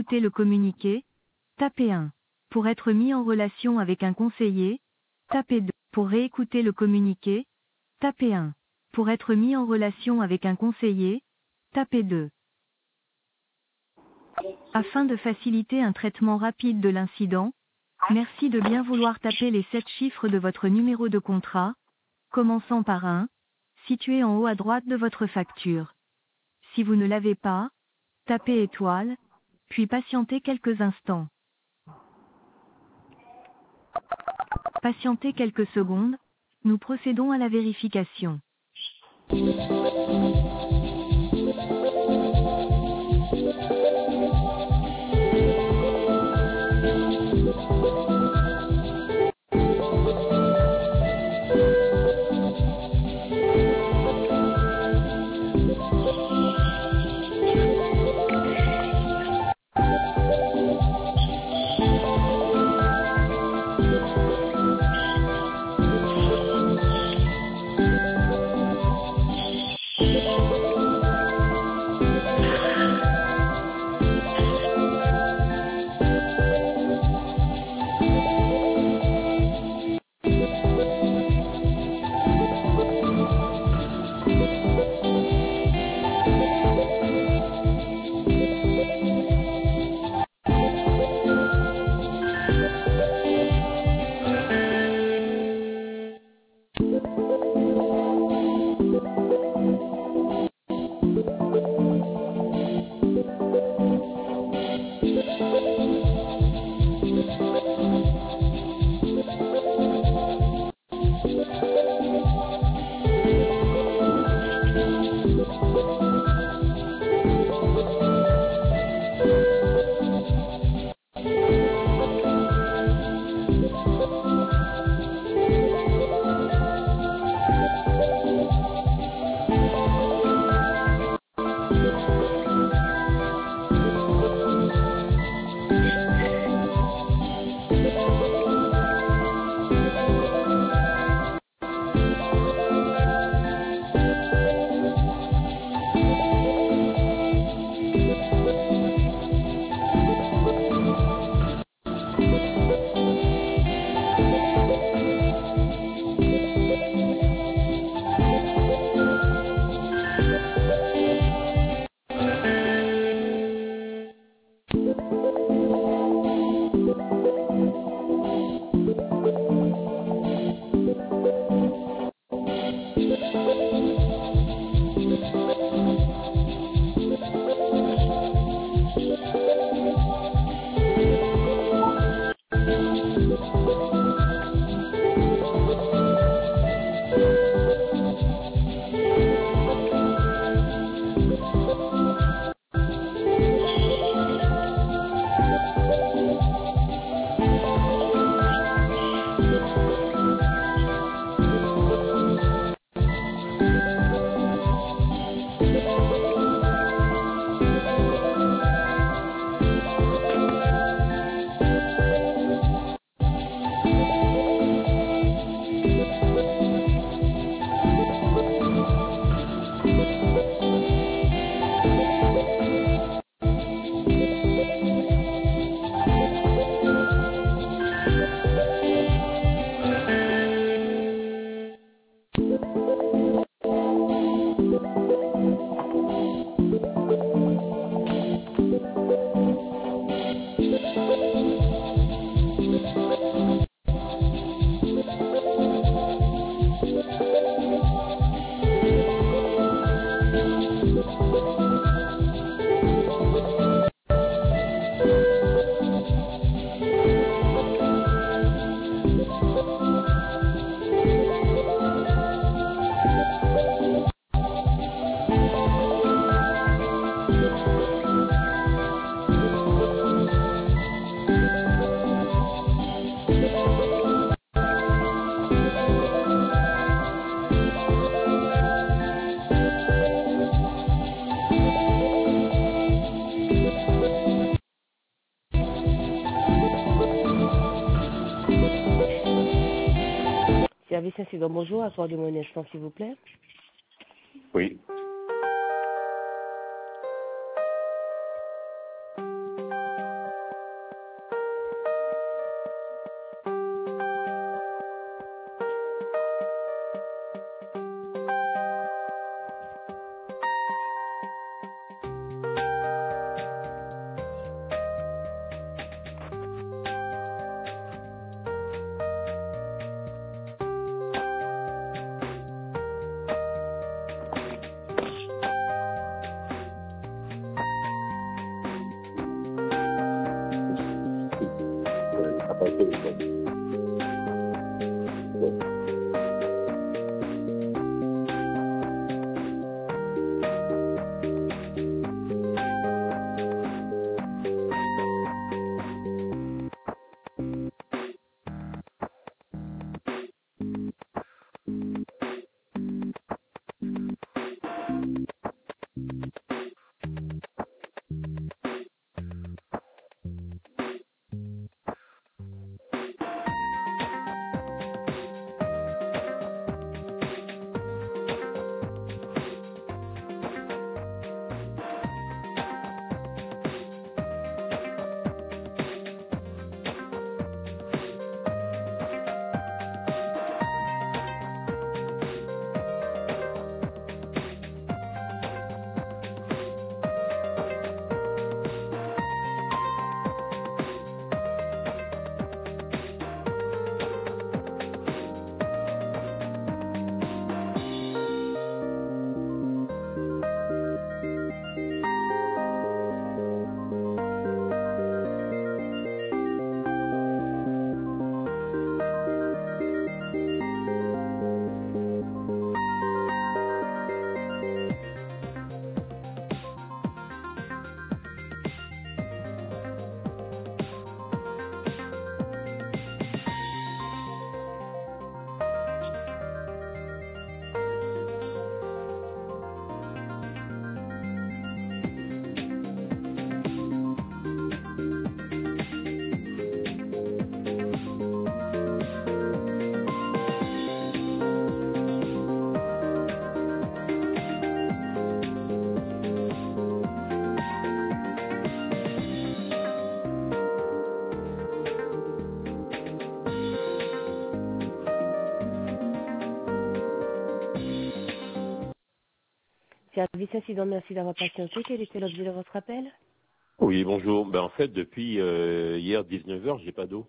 réécouter le communiqué, tapez 1. Pour être mis en relation avec un conseiller, tapez 2. Pour réécouter le communiqué, tapez 1. Pour être mis en relation avec un conseiller, tapez 2. Afin de faciliter un traitement rapide de l'incident, merci de bien vouloir taper les 7 chiffres de votre numéro de contrat, commençant par 1, situé en haut à droite de votre facture. Si vous ne l'avez pas, tapez étoile, puis patientez quelques instants. Patientez quelques secondes, nous procédons à la vérification. Service incident, bonjour, accordez-moi un instant s'il vous plaît. Oui. Service incident, merci d'avoir patienté. Quel était l'objet de votre appel? Oui, bonjour. Ben, en fait, depuis hier 19h, j'ai pas d'eau.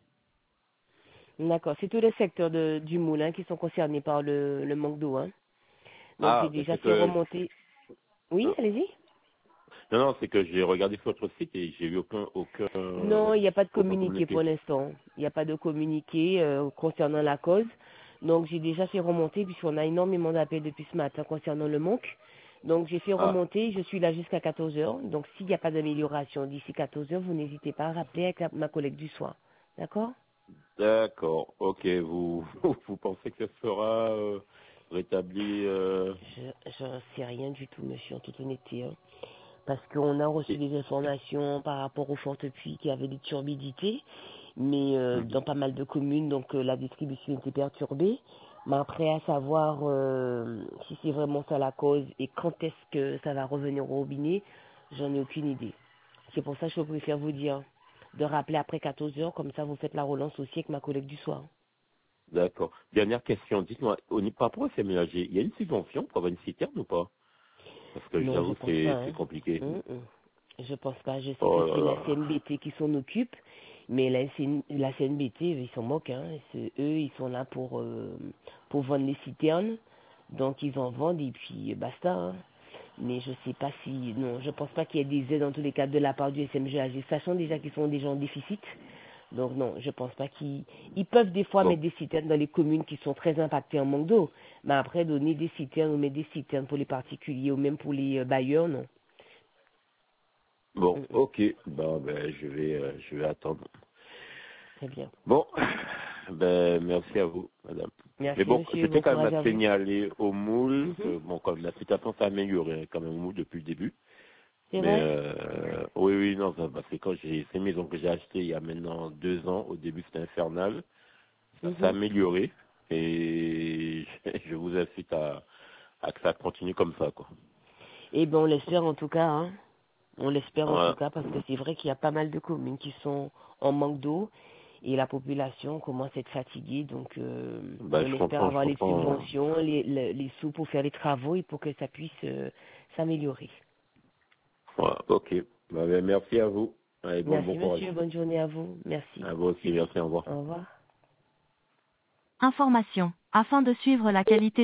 D'accord, c'est tous les secteurs du moulin qui sont concernés par le manque d'eau. Hein. Donc j'ai Ah, ben déjà c'est fait que... remonter. Oui, Non, allez-y. non, c'est que j'ai regardé sur votre site et j'ai vu Non, il n'y a pas de aucun communiqué pour communiqué. l'instant. Il n'y a pas de communiqué concernant la cause. Donc j'ai déjà fait remonter puisqu'on a énormément d'appels depuis ce matin concernant le manque. Donc j'ai fait Ah, remonter, je suis là jusqu'à 14 heures. Donc s'il n'y a pas d'amélioration d'ici 14 heures, vous n'hésitez pas à rappeler avec ma collègue du soir. D'accord? d'accord. Ok, vous pensez que ça sera rétabli Je n'en sais rien du tout, monsieur, en toute honnêteté. Hein. Parce qu'on a reçu et- des informations par rapport aux fortes pluies qui avaient des turbidités, mais dans pas mal de communes, donc la distribution était perturbée. Mais après, à savoir si c'est vraiment ça la cause et quand est-ce que ça va revenir au robinet, j'en ai aucune idée. C'est pour ça que je préfère vous dire de rappeler après 14 heures, comme ça vous faites la relance aussi avec ma collègue du soir. D'accord. Dernière question. Dites-moi, par rapport à ces ménagers, il y a une subvention pour avoir une citerne ou pas? Parce que Non, je j'avoue, pense pas. c'est Hein. compliqué. Je pense pas. Je sais que Oh là c'est la là. CNBT qui s'en occupe, mais la CNBT, ils s'en moquent. Hein. Eux, ils sont là pour vendre les citernes. Donc, ils en vendent et puis basta. Hein. Mais je sais pas si... Non, je pense pas qu'il y ait des aides dans tous les cas de la part du SMGAG, sachant déjà qu'ils sont déjà en déficit. Donc non, je pense pas ils peuvent des fois Bon, mettre des citernes dans les communes qui sont très impactées en manque d'eau. Mais après, donner des citernes ou mettre des citernes pour les particuliers ou même pour les bailleurs, non. bon, ok. Ben, je vais attendre. Très bien. Bon, ben, merci à vous, madame. Mais Merci bon, monsieur, je bon t'ai quand même courage à à vous. signaler au moule Mhm. que, bon, comme la situation s'est améliorée quand même au moule depuis le début. C'est Mais, vrai? oui, non, parce que quand ces maisons que j'ai achetées il y a maintenant 2 ans, au début c'était infernal, ça s'est Mhm. amélioré et je vous incite à que ça continue comme ça, quoi. Eh ben on l'espère en tout cas, hein. On l'espère en tout Voilà. cas parce que c'est vrai qu'il y a pas mal de communes qui sont en manque d'eau et la population commence à être fatiguée. Donc Ben, on espère je avoir les comprends. subventions, les sous pour faire les travaux et pour que ça puisse s'améliorer. Voilà, ok. Ben, merci à vous. Allez, bon Merci courage. monsieur, bonne journée à vous. Merci. À vous aussi, merci, au revoir. Au revoir. Information. Afin de suivre la qualité